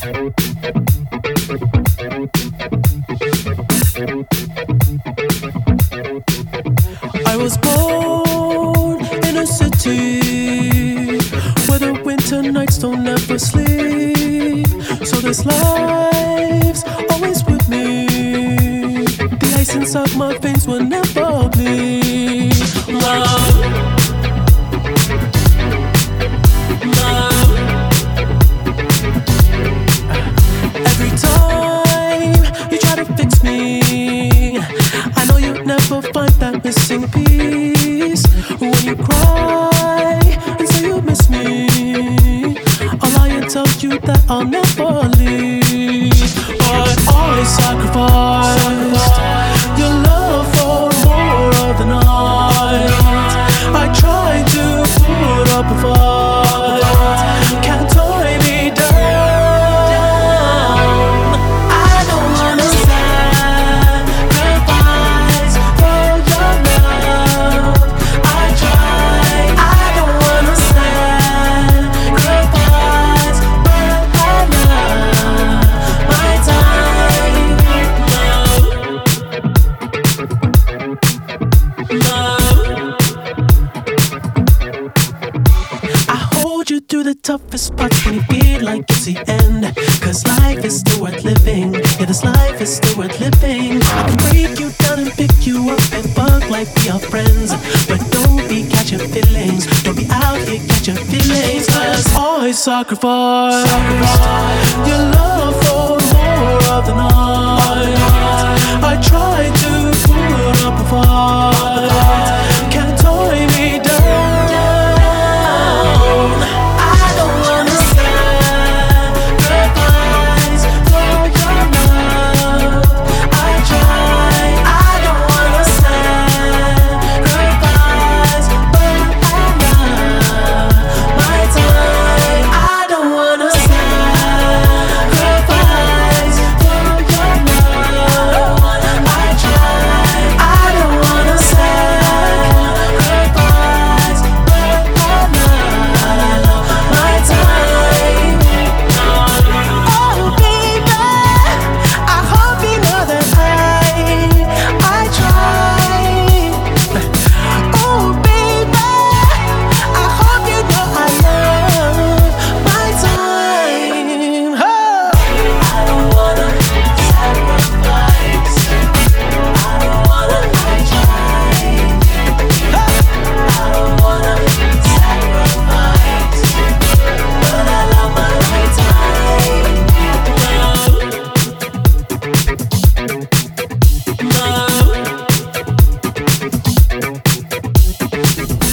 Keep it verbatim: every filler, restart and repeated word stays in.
I was born in a city where the winter nights don't ever sleep. So this life's always with me. The ice inside my veins will never bleed. Love, love. Every time you try to fix me, I know you'll never find that missing piece. When you cry and say you miss me, I'll lie and tell you that I'll never leave. But I sacrificed your love for more of the night. I tried to put up a fight, can't tie me down. I don't wanna sacrifice for your love. I tried. I don't wanna sacrifice, but I love my time. Love, love. I hold you through the toughest parts when you feel like it's the end. Cause life is still worth living. Yeah, this life is still worth living. I can break you down and pick you up and fuck like we are friends. But don't be catching feelings. Don't be out here catching feelings. Cause I sacrifice